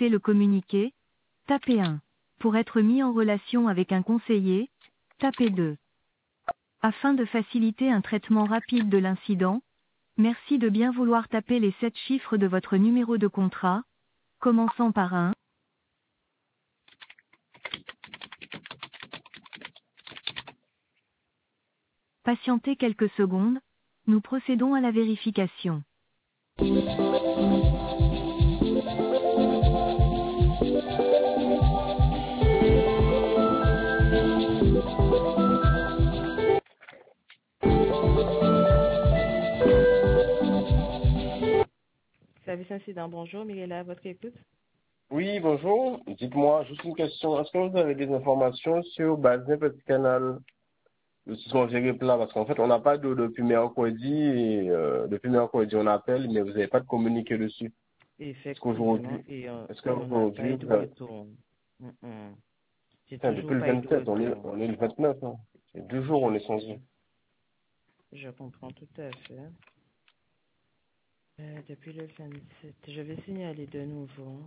souhaitez le communiquer, tapez 1. Pour être mis en relation avec un conseiller, tapez 2. Afin de faciliter un traitement rapide de l'incident, merci de bien vouloir taper les 7 chiffres de votre numéro de contrat, commençant par 1. Patientez quelques secondes, nous procédons à la vérification. Service incident, bonjour, Miguel, à votre écoute. Oui, bonjour. Dites-moi, juste une question. Est-ce que vous avez des informations sur Basin Petit Canal, le sismo plat? Parce qu'en fait, on n'a pas d'eau depuis mercredi et depuis mercredi, on appelle, mais vous n'avez pas de communiqué dessus. Est-ce Effectivement, qu'aujourd'hui, et est-ce on n'a pas eu qu'aujourd'hui, de retour. J'ai depuis toujours le pas eu de 27, retour. on est le 29, hein. C'est 2 jours, on est sans eau. Je comprends tout à fait. Depuis le 27, je vais signaler de nouveau.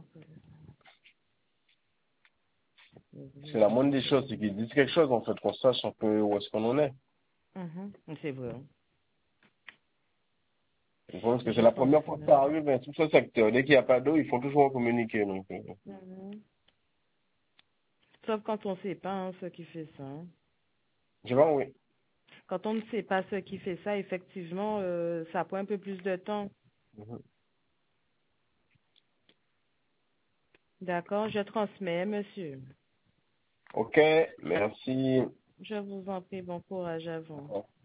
C'est la moindre des choses, c'est qu'ils disent quelque chose, en fait, qu'on sache un peu où est-ce qu'on en est. C'est vrai. Je pense que c'est Je la pense. première fois que ça arrive dans tout ce secteur. Dès qu'il n'y a pas d'eau, ils font toujours un communiqué. Donc, Sauf quand on ne sait pas ce qui fait ça. je vois, oui. Quand on ne sait pas ce qui fait ça, effectivement, ça prend un peu plus de temps. Mhm. D'accord, je transmets, monsieur. Ok, merci. Je vous en prie, bon courage à vous.